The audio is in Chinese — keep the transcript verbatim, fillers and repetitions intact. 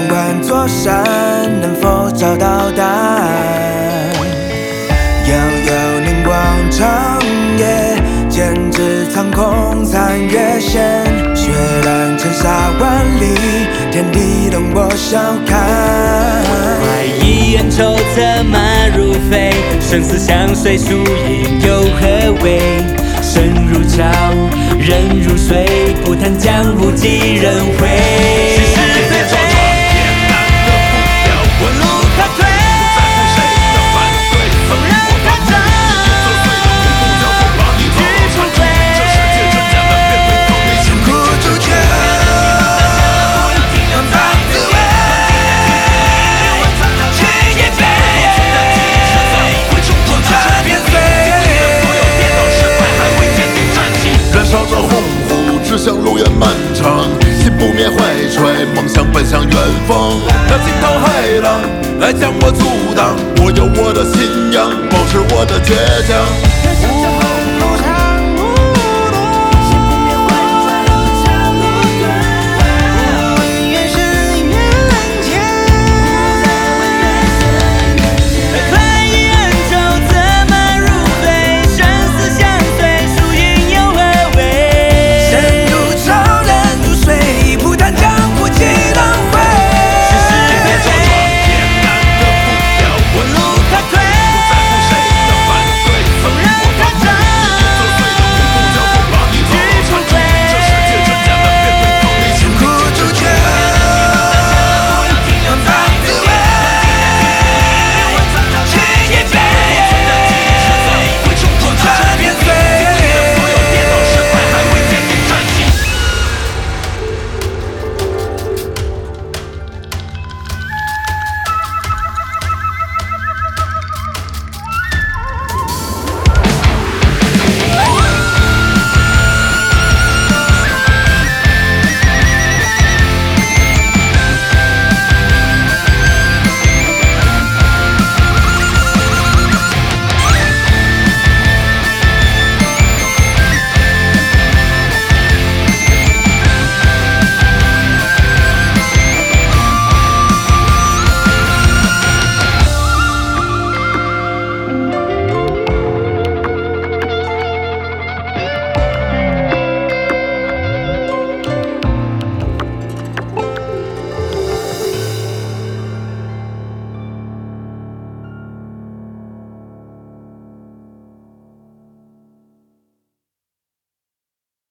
管座山能否找到答案？遥遥凝光长夜，剑指苍空残月线。血染千沙万里，天地任我笑看。 快意恩仇，策马如飞，生死相随，输赢又何为？生如潮，人如水，不谈江湖几人回。是是非非，我路他退，不在乎谁的反对，纵然他争，去出轨，这世界真假难辨，回头内心苦主角，让他自卫，去也飞，不差变碎。 燃烧着红湖，指向路远漫长，心不灭怀揣，梦想奔向远方。那惊涛骇浪来将我阻挡，我有我的信仰，保持我的倔强。